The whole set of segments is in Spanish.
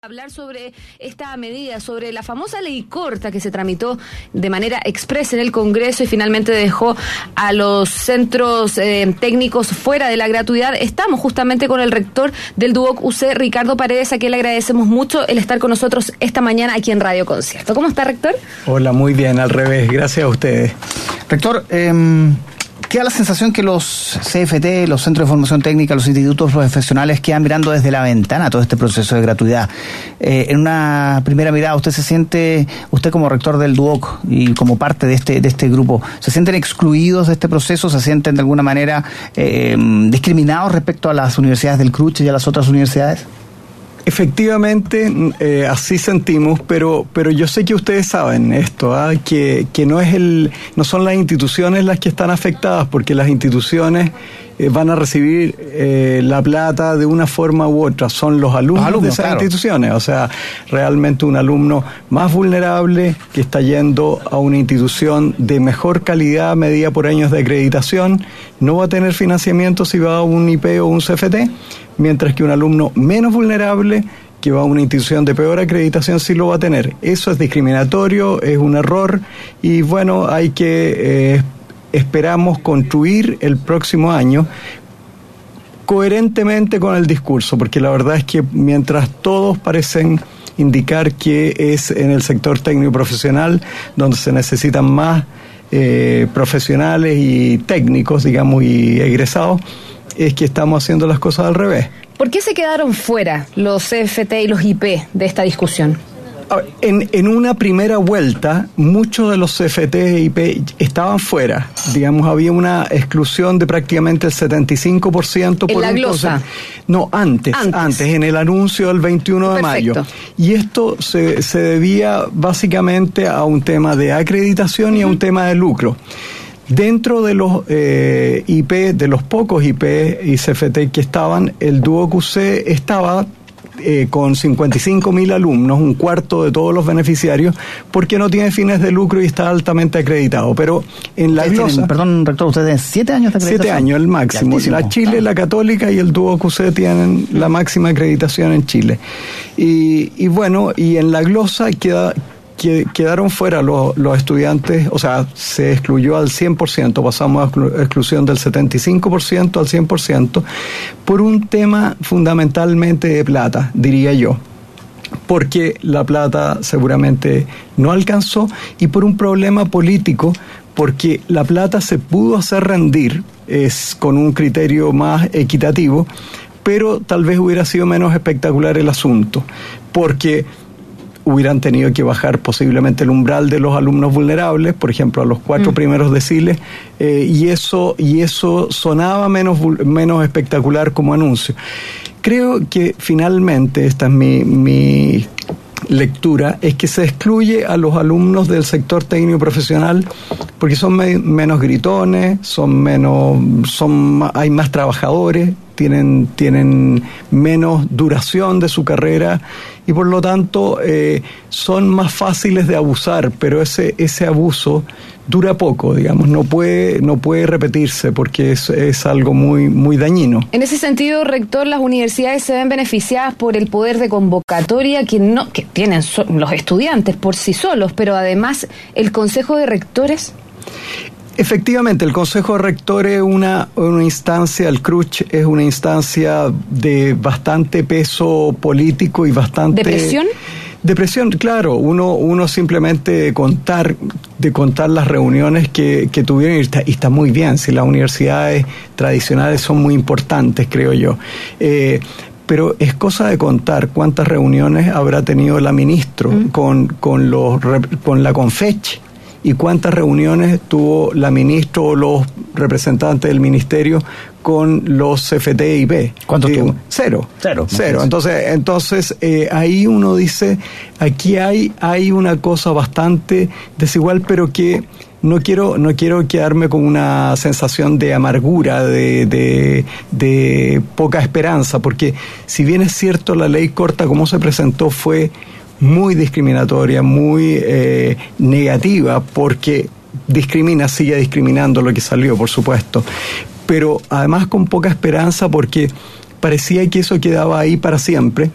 Hablar sobre esta medida, sobre la famosa ley corta que se tramitó de manera expresa en el Congreso y finalmente dejó a los centros técnicos fuera de la gratuidad. Estamos justamente con el rector del Duoc UC, Ricardo Paredes, a quien le agradecemos mucho el estar con nosotros esta mañana aquí en Radio Concierto. ¿Cómo está, rector? Hola, muy bien, al revés, gracias a ustedes. Rector, queda la sensación que los CFT, los centros de formación técnica, los institutos profesionales quedan mirando desde la ventana todo este proceso de gratuidad. En una primera mirada, ¿usted se siente, usted como rector del Duoc y como parte de este grupo, se sienten excluidos de este proceso? ¿Se sienten de alguna manera discriminados respecto a las universidades del CRUCH y a las otras universidades? Efectivamente, así sentimos, pero yo sé que ustedes saben esto, que no son las instituciones las que están afectadas, porque las instituciones van a recibir la plata de una forma u otra, son los alumnos de esas instituciones. O sea, realmente un alumno más vulnerable que está yendo a una institución de mejor calidad medida por años de acreditación no va a tener financiamiento si va a un IP o un CFT, mientras que un alumno menos vulnerable que va a una institución de peor acreditación sí lo va a tener. Eso es discriminatorio, es un error y bueno, hay que esperamos construir el próximo año coherentemente con el discurso, porque la verdad es que mientras todos parecen indicar que es en el sector técnico profesional donde se necesitan más profesionales y técnicos, digamos, y egresados, es que estamos haciendo las cosas al revés. ¿Por qué se quedaron fuera los CFT y los IP de esta discusión? En una primera vuelta, muchos de los CFT e IP estaban fuera. Digamos, había una exclusión de prácticamente el 75% por ¿En la glosa? No, antes, en el anuncio del 21 de mayo. Y esto se debía básicamente a un tema de acreditación y a un tema de lucro. Dentro de los IP, de los pocos IP y CFT que estaban, el Duoc UC estaba con 55.000 alumnos, un cuarto de todos los beneficiarios, porque no tiene fines de lucro y está altamente acreditado. Pero en la glosa... Perdón, rector, ¿ustedes 7 años de acreditación? 7 años, el máximo. La Chile, la Católica y el Duoc UC tienen la máxima acreditación en Chile. Y bueno, y en la glosa quedaron fuera los estudiantes, o sea, se excluyó al 100%, pasamos a exclusión del 75% al 100%, por un tema fundamentalmente de plata, diría yo, porque la plata seguramente no alcanzó y por un problema político, porque la plata se pudo hacer rendir con un criterio más equitativo, pero tal vez hubiera sido menos espectacular el asunto, porque hubieran tenido que bajar posiblemente el umbral de los alumnos vulnerables, por ejemplo, a los 4 primeros deciles, y eso sonaba menos espectacular como anuncio. Creo que finalmente, esta es mi lectura, es que se excluye a los alumnos del sector técnico profesional porque son menos gritones, hay más trabajadores, tienen menos duración de su carrera y por lo tanto son más fáciles de abusar, pero ese abuso dura poco, digamos, no puede repetirse porque es algo muy, muy dañino. En ese sentido, rector, las universidades se ven beneficiadas por el poder de convocatoria que tienen los estudiantes por sí solos, pero además el Consejo de Rectores. Efectivamente, el Consejo de Rectores es una instancia, el CRUCH es una instancia de bastante peso político y bastante... ¿De presión? De presión, claro. Uno simplemente de contar las reuniones que tuvieron, y está muy bien, si las universidades tradicionales son muy importantes, creo yo. Pero es cosa de contar cuántas reuniones habrá tenido la ministro con la CONFECH, y cuántas reuniones tuvo la ministra o los representantes del ministerio con los CFT y IP. ¿Cuánto tuvo? Cero. Entonces ahí uno dice, aquí hay una cosa bastante desigual, pero que no quiero quedarme con una sensación de amargura, de poca esperanza, porque si bien es cierto la ley corta como se presentó fue muy discriminatoria, muy negativa, porque sigue discriminando lo que salió, por supuesto, pero además con poca esperanza porque parecía que eso quedaba ahí para siempre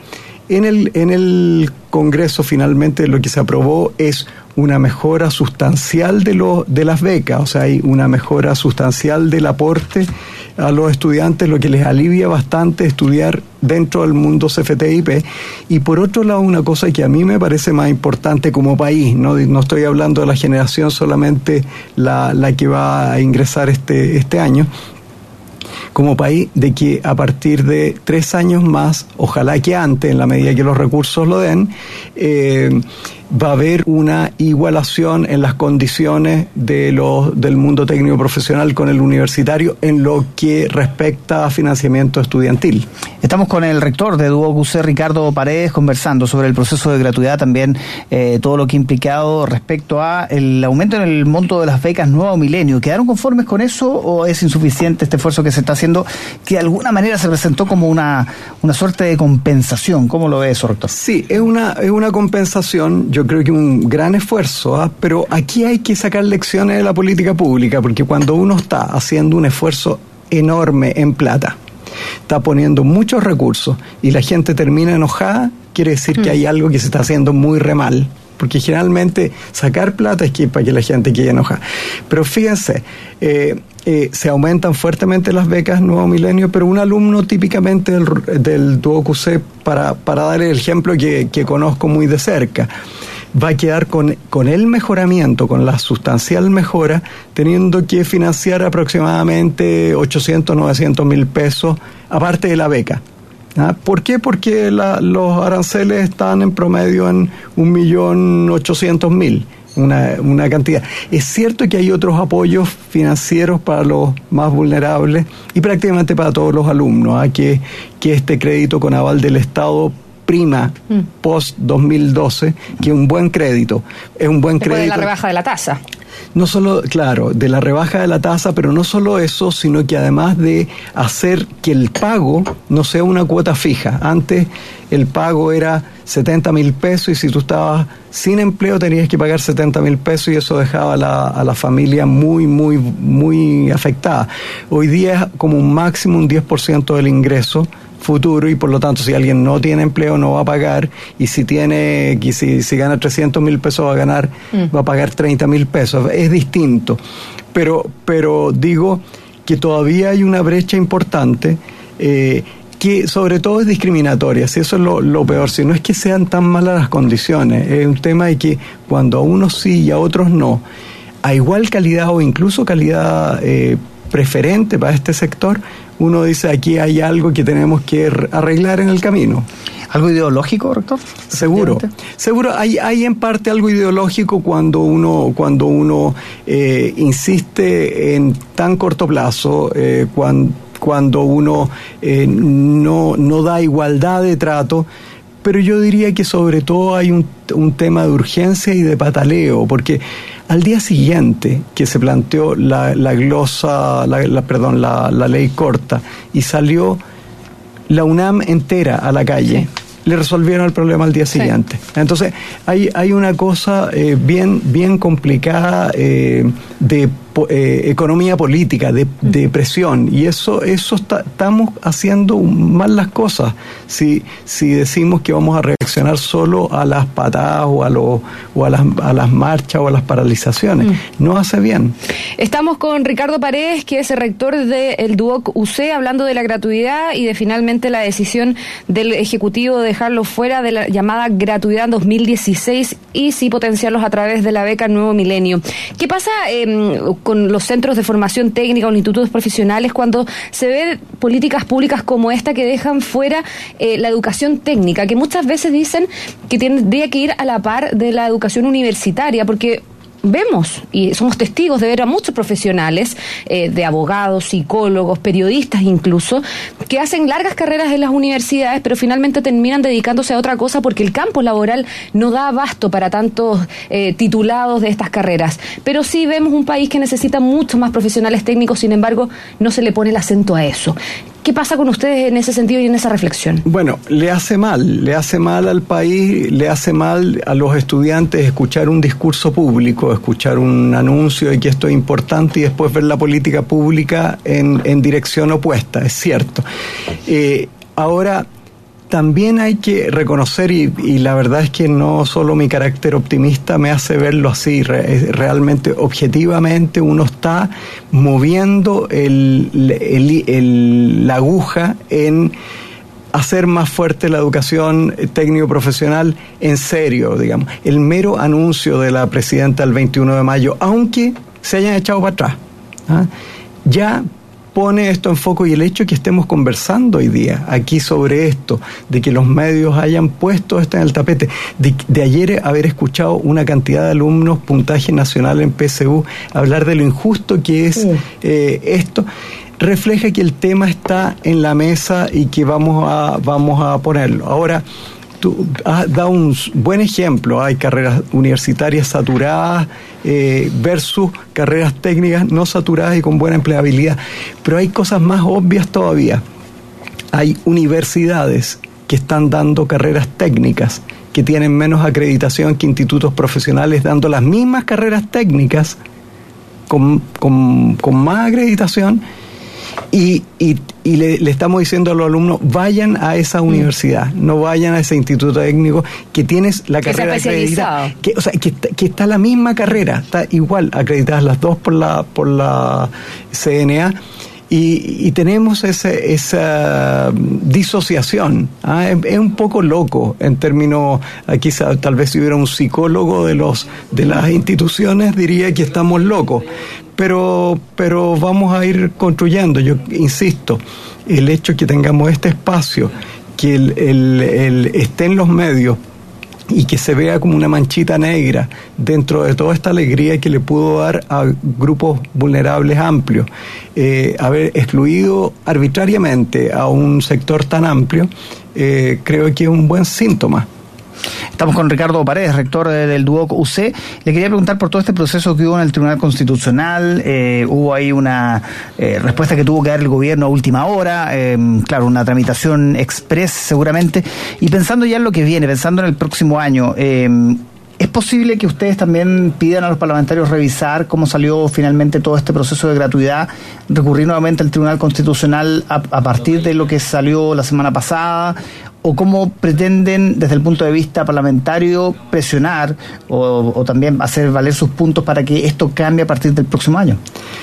En el Congreso finalmente lo que se aprobó es una mejora sustancial de las becas, o sea, hay una mejora sustancial del aporte a los estudiantes, lo que les alivia bastante estudiar dentro del mundo CFT-IP. Y por otro lado, una cosa que a mí me parece más importante como país, no estoy hablando de la generación solamente la que va a ingresar este año, como país, de que a partir de 3 años más, ojalá que antes, en la medida que los recursos lo den, va a haber una igualación en las condiciones del mundo técnico profesional con el universitario en lo que respecta a financiamiento estudiantil. Estamos con el rector de Duoc UC, Ricardo Paredes, conversando sobre el proceso de gratuidad, también todo lo que ha implicado respecto a el aumento en el monto de las becas Nuevo Milenio. ¿Quedaron conformes con eso o es insuficiente este esfuerzo que se está haciendo, que de alguna manera se presentó como una suerte de compensación? ¿Cómo lo ve eso, rector? Sí, es una compensación. Yo creo que un gran esfuerzo, pero aquí hay que sacar lecciones de la política pública, porque cuando uno está haciendo un esfuerzo enorme en plata, está poniendo muchos recursos y la gente termina enojada, quiere decir que hay algo que se está haciendo muy re mal, porque generalmente sacar plata es para que la gente quede enojada. Pero fíjense, se aumentan fuertemente las becas Nuevo Milenio, pero un alumno típicamente del Duoc UC, para dar el ejemplo que conozco muy de cerca, va a quedar con el mejoramiento, con la sustancial mejora, teniendo que financiar aproximadamente 800, 900 mil pesos, aparte de la beca. ¿Por qué? Porque los aranceles están en promedio en 1.800.000, una cantidad. Es cierto que hay otros apoyos financieros para los más vulnerables y prácticamente para todos los alumnos, que este crédito con aval del Estado prima post 2012, que es un buen crédito. Es un buen crédito. De la rebaja de la tasa. No solo, claro, de la rebaja de la tasa, pero no solo eso, sino que además de hacer que el pago no sea una cuota fija. Antes el pago era 70 mil pesos y si tú estabas sin empleo tenías que pagar 70 mil pesos y eso dejaba a la familia muy, muy, muy afectada. Hoy día es como un máximo un 10% del ingreso futuro y por lo tanto si alguien no tiene empleo no va a pagar y si gana 300 mil pesos va a pagar 30 mil pesos. Es distinto, pero digo que todavía hay una brecha importante que sobre todo es discriminatoria, si eso es lo peor, si no es que sean tan malas las condiciones, es un tema de que cuando a unos sí y a otros no, a igual calidad o incluso calidad preferente para este sector, uno dice aquí hay algo que tenemos que arreglar en el camino. ¿Algo ideológico, rector? Seguro hay en parte algo ideológico cuando uno insiste en tan corto plazo, cuando uno no da igualdad de trato, pero yo diría que sobre todo hay un tema de urgencia y de pataleo, porque al día siguiente que se planteó la ley corta y salió la UNAM entera a la calle, le resolvieron el problema al día siguiente. Entonces hay una cosa bien complicada de economía política, de presión, y eso estamos haciendo mal las cosas si decimos que vamos a reaccionar solo a las patadas o a las marchas o a las paralizaciones. No hace bien. Estamos con Ricardo Paredes, que es el rector del Duoc UC, hablando de la gratuidad y de finalmente la decisión del Ejecutivo de dejarlo fuera de la llamada gratuidad 2016 y sí potenciarlos a través de la beca Nuevo Milenio. ¿Qué pasa con los centros de formación técnica o institutos profesionales cuando se ven políticas públicas como esta que dejan fuera la educación técnica, que muchas veces dicen que tendría que ir a la par de la educación universitaria? Porque vemos y somos testigos de ver a muchos profesionales, de abogados, psicólogos, periodistas incluso, que hacen largas carreras en las universidades, pero finalmente terminan dedicándose a otra cosa porque el campo laboral no da abasto para tantos titulados de estas carreras. Pero sí vemos un país que necesita muchos más profesionales técnicos, sin embargo, no se le pone el acento a eso. ¿Qué pasa con ustedes en ese sentido y en esa reflexión? Bueno, le hace mal al país, le hace mal a los estudiantes escuchar un discurso público, escuchar un anuncio de que esto es importante y después ver la política pública en dirección opuesta, es cierto. Ahora, también hay que reconocer, y la verdad es que no solo mi carácter optimista me hace verlo así, realmente, objetivamente, uno está moviendo la aguja en hacer más fuerte la educación técnico-profesional en serio, digamos. El mero anuncio de la presidenta el 21 de mayo, aunque se hayan echado para atrás, ya pone esto en foco, y el hecho de que estemos conversando hoy día aquí sobre esto, de que los medios hayan puesto esto en el tapete, de ayer haber escuchado una cantidad de alumnos, puntaje nacional en PSU, hablar de lo injusto que es esto, refleja que el tema está en la mesa y que vamos a ponerlo. Ahora, tú has dado un buen ejemplo, hay carreras universitarias saturadas versus carreras técnicas no saturadas y con buena empleabilidad, pero hay cosas más obvias todavía. Hay universidades que están dando carreras técnicas que tienen menos acreditación que institutos profesionales dando las mismas carreras técnicas con más acreditación. Y le estamos diciendo a los alumnos, vayan a esa universidad, no vayan a ese instituto técnico que tienes la carrera acreditada, que está la misma carrera, está igual acreditadas las dos por la CNA, y tenemos esa disociación. Es un poco loco en términos, aquí tal vez si hubiera un psicólogo de las instituciones diría que estamos locos. Pero vamos a ir construyendo. Yo insisto, el hecho de que tengamos este espacio, que esté en los medios y que se vea como una manchita negra dentro de toda esta alegría que le pudo dar a grupos vulnerables amplios, haber excluido arbitrariamente a un sector tan amplio, creo que es un buen síntoma. Estamos con Ricardo Paredes, rector del Duoc UC. Le quería preguntar por todo este proceso que hubo en el Tribunal Constitucional. Hubo ahí una respuesta que tuvo que dar el gobierno a última hora, claro, una tramitación express seguramente. Y pensando ya en lo que viene, pensando en el próximo año, ¿es posible que ustedes también pidan a los parlamentarios revisar cómo salió finalmente todo este proceso de gratuidad, recurrir nuevamente al Tribunal Constitucional a partir de lo que salió la semana pasada? ¿O cómo pretenden, desde el punto de vista parlamentario, presionar o también hacer valer sus puntos para que esto cambie a partir del próximo año?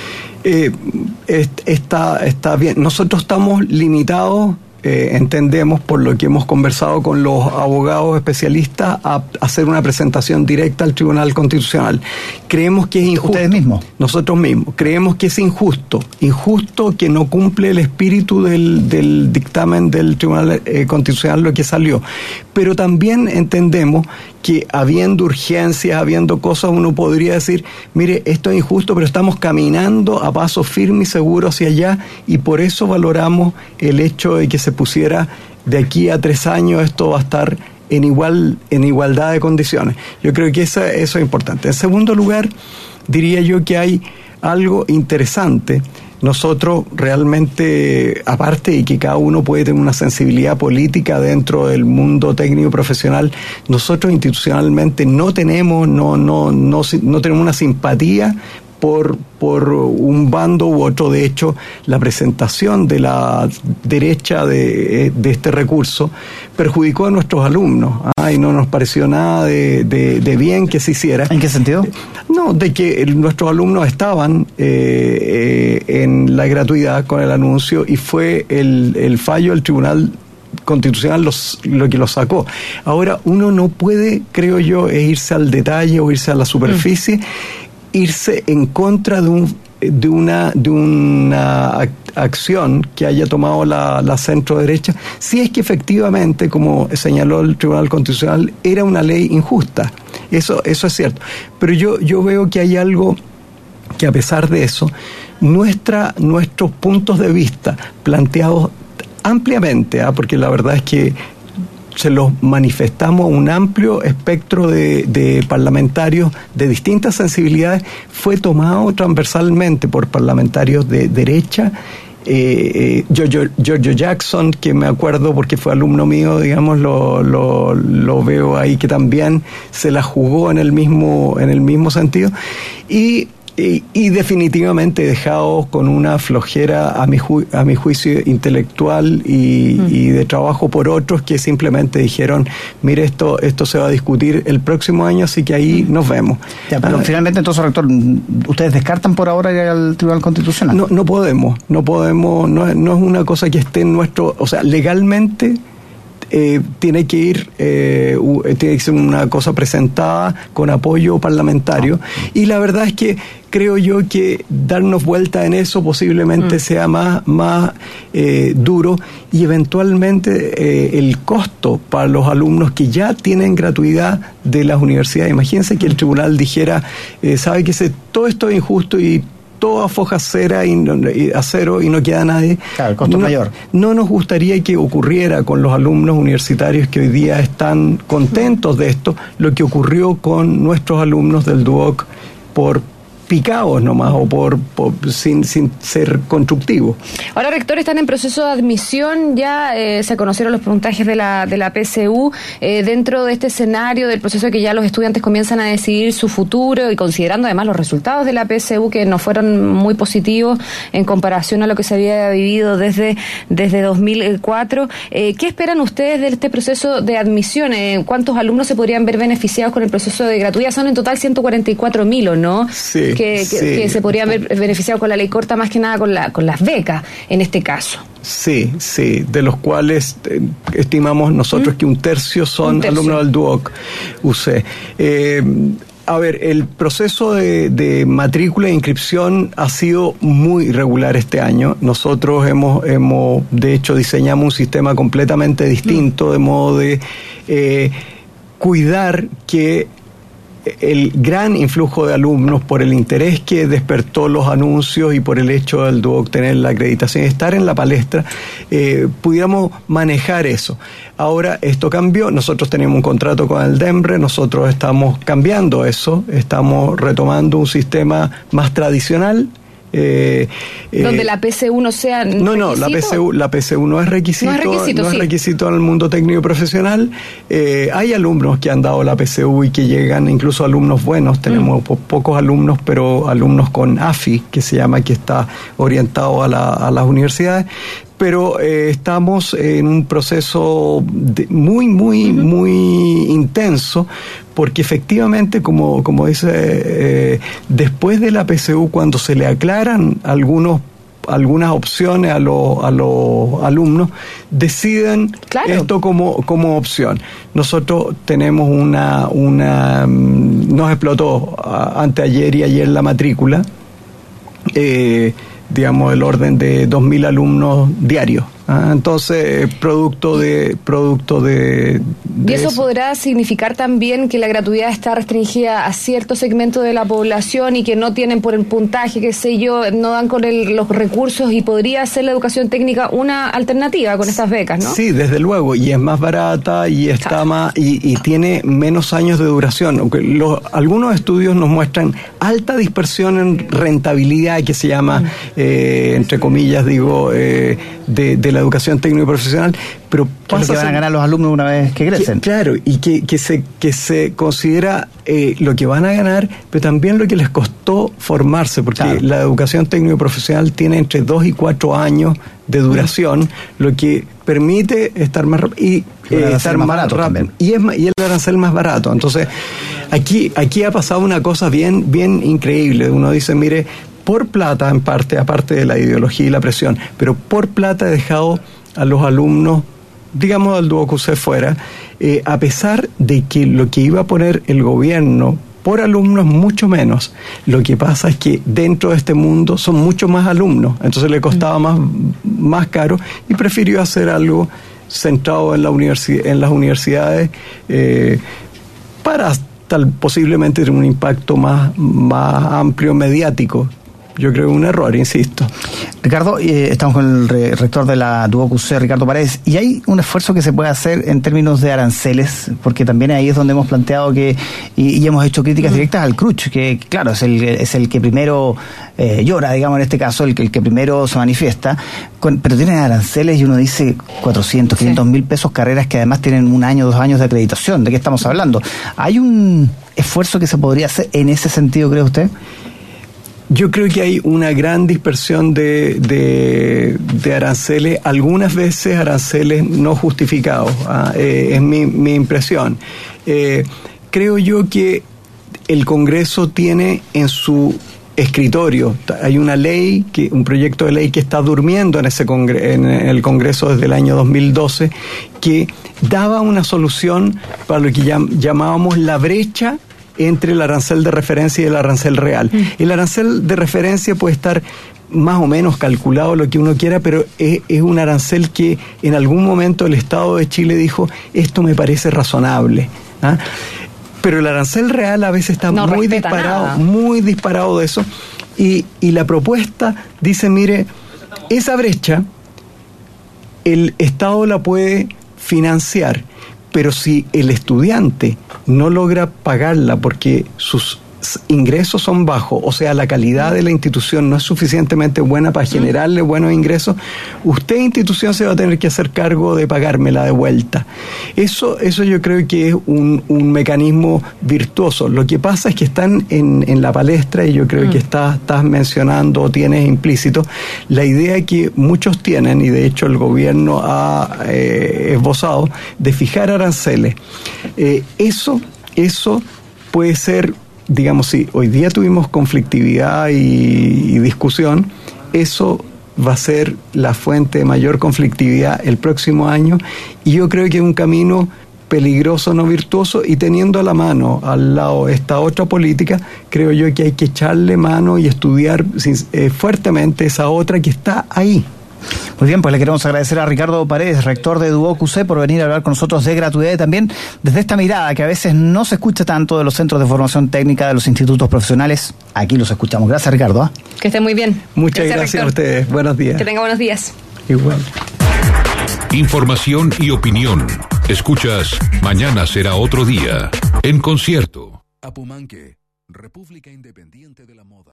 Está bien. Nosotros estamos limitados, entendemos, por lo que hemos conversado con los abogados especialistas, a hacer una presentación directa al Tribunal Constitucional. Creemos que es injusto. ¿Ustedes mismos? Nosotros mismos. Creemos que es injusto que no cumple el espíritu del dictamen del Tribunal Constitucional lo que salió. Pero también entendemos que habiendo urgencias, habiendo cosas, uno podría decir, mire, esto es injusto, pero estamos caminando a paso firme y seguro hacia allá, y por eso valoramos el hecho de que se pusiera de aquí a 3 años, esto va a estar en igualdad de condiciones. Yo creo que eso es importante. En segundo lugar, diría yo que hay algo interesante. Nosotros realmente, aparte de que cada uno puede tener una sensibilidad política dentro del mundo técnico profesional, nosotros institucionalmente no tenemos una simpatía por un bando u otro. De hecho, la presentación de la derecha de este recurso perjudicó a nuestros alumnos, y no nos pareció nada de bien que se hiciera. ¿En qué sentido? No, de que nuestros alumnos estaban en la gratuidad con el anuncio, y fue el fallo del Tribunal Constitucional lo que lo sacó. Ahora, uno no puede, creo yo, irse al detalle o irse a la superficie, irse en contra de una acción que haya tomado la centro derecha, si es que efectivamente, como señaló el Tribunal Constitucional, era una ley injusta. Eso es cierto. Pero yo veo que hay algo que, a pesar de eso, nuestros puntos de vista planteados ampliamente, porque la verdad es que se los manifestamos a un amplio espectro de parlamentarios de distintas sensibilidades, fue tomado transversalmente por parlamentarios de derecha. Giorgio Jackson, que me acuerdo porque fue alumno mío, digamos, lo veo ahí que también se la jugó en el mismo sentido, y Y definitivamente dejados con una flojera, a mi juicio, intelectual y de trabajo por otros que simplemente dijeron, mire, esto se va a discutir el próximo año, así que ahí nos vemos. Ya, pero finalmente, entonces, rector, ¿ustedes descartan por ahora ir al Tribunal Constitucional? No podemos, no es una cosa que esté en nuestro, o sea, legalmente tiene que ser una cosa presentada con apoyo parlamentario, y la verdad es que creo yo que darnos vuelta en eso posiblemente sea más duro, y eventualmente el costo para los alumnos que ya tienen gratuidad de las universidades. Imagínense que el tribunal dijera, sabe que todo esto es injusto y toda foja cera y acero y no queda nadie. Claro, el costo mayor. No nos gustaría que ocurriera con los alumnos universitarios que hoy día están contentos de esto, lo que ocurrió con nuestros alumnos del Duoc por picados nomás o sin ser constructivos. Ahora, rector, están en proceso de admisión, ya se conocieron los puntajes de la PSU, dentro de este escenario del proceso de que ya los estudiantes comienzan a decidir su futuro y considerando además los resultados de la PSU que no fueron muy positivos en comparación a lo que se había vivido desde 2004, ¿qué esperan ustedes de este proceso de admisión? ¿Cuántos alumnos se podrían ver beneficiados con el proceso de gratuidad? Son en total 144.000, ¿o no? Sí. Que se podrían ver beneficiados con la ley corta, más que nada con las becas, en este caso. Sí, de los cuales estimamos nosotros que un tercio son alumnos del Duoc UC. A ver, el proceso de matrícula e inscripción ha sido muy irregular este año. Nosotros hemos de hecho, diseñamos un sistema completamente distinto, de modo de cuidar que el gran influjo de alumnos, por el interés que despertó los anuncios y por el hecho del Duoc tener la acreditación y estar en la palestra, pudiéramos manejar eso. Ahora esto cambió, nosotros teníamos un contrato con el DEMRE, nosotros estamos cambiando eso, estamos retomando un sistema más tradicional. Donde la PSU no sea No, la PSU no es requisito, no es requisito en el mundo técnico y profesional. Hay alumnos que han dado la PSU y que llegan, incluso alumnos buenos, tenemos pocos alumnos, pero alumnos con AFI, que se llama, que está orientado a las universidades. Pero estamos en un proceso muy intenso, porque efectivamente, como dice, después de la PSU, cuando se le aclaran algunas opciones a los alumnos, deciden esto como opción. Nosotros tenemos nos explotó anteayer y ayer la matrícula, digamos, el orden de 2.000 alumnos diarios. Entonces, producto de ¿Y eso podrá significar también que la gratuidad está restringida a cierto segmento de la población y que no tienen por el puntaje, qué sé yo, no dan con los recursos, y podría ser la educación técnica una alternativa con estas becas, ¿no? Sí, desde luego, y es más barata y está más y tiene menos años de duración. Algunos estudios nos muestran alta dispersión en rentabilidad, que se llama, entre comillas, digo, de la educación técnico y profesional, pero pasa que van a ganar los alumnos una vez que crecen. Claro, y que se considera lo que van a ganar, pero también lo que les costó formarse, porque la educación técnico y profesional tiene entre 2 y 4 años de duración, lo que permite estar más rápido y estar más barato también. Y el arancel más barato. Entonces, aquí ha pasado una cosa bien increíble. Uno dice, mire, por plata, en parte, aparte de la ideología y la presión, pero por plata he dejado a los alumnos, digamos, del Duoc UC fuera, a pesar de que lo que iba a poner el gobierno por alumnos mucho menos. Lo que pasa es que dentro de este mundo son muchos más alumnos, entonces le costaba más caro, y prefirió hacer algo centrado en las universidades para posiblemente tener un impacto más amplio mediático. Yo creo que es un error, insisto. Ricardo, estamos con el rector de la Duoc UC, Ricardo Paredes, y hay un esfuerzo que se puede hacer en términos de aranceles, porque también ahí es donde hemos planteado que, y hemos hecho críticas directas al CRUCH, que claro, es el que primero llora, digamos, en este caso, el que primero se manifiesta, pero tienen aranceles y uno dice 400, 500 mil pesos, carreras que además tienen 1 año, 2 años de acreditación. ¿De qué estamos hablando? ¿Hay un esfuerzo que se podría hacer en ese sentido, cree usted? Yo creo que hay una gran dispersión de aranceles, algunas veces aranceles no justificados, es mi impresión. Creo yo que el Congreso tiene en su escritorio, hay una ley, un proyecto de ley que está durmiendo en el Congreso desde el año 2012, que daba una solución para lo que llamábamos la brecha entre el arancel de referencia y el arancel real. El arancel de referencia puede estar más o menos calculado, lo que uno quiera, pero es un arancel que en algún momento el Estado de Chile dijo, esto me parece razonable, ¿ah? Pero el arancel real a veces está muy disparado de eso, y la propuesta dice, mire, esa brecha el Estado la puede financiar, pero si el estudiante no logra pagarla porque sus ingresos son bajos, o sea, la calidad de la institución no es suficientemente buena para generarle buenos ingresos, usted, institución, se va a tener que hacer cargo de pagármela de vuelta. Eso yo creo que es un mecanismo virtuoso. Lo que pasa es que están en la palestra, y yo creo que estás mencionando o tienes implícito la idea que muchos tienen, y de hecho el gobierno ha esbozado, de fijar aranceles. Eso puede ser, digamos, si hoy día tuvimos conflictividad y discusión, eso va a ser la fuente de mayor conflictividad el próximo año, y yo creo que es un camino peligroso, no virtuoso, y teniendo a la mano al lado esta otra política, creo yo que hay que echarle mano y estudiar fuertemente esa otra que está ahí. Muy bien, pues le queremos agradecer a Ricardo Paredes, rector de Duoc UC, por venir a hablar con nosotros de gratuidad, y también desde esta mirada que a veces no se escucha tanto de los centros de formación técnica, de los institutos profesionales. Aquí los escuchamos. Gracias, Ricardo. Que esté muy bien. Muchas gracias a ustedes. Buenos días. Que tenga buenos días. Igual. Información y opinión. Escuchas Mañana será otro día. En Concierto. Apumanque, República Independiente de la Moda.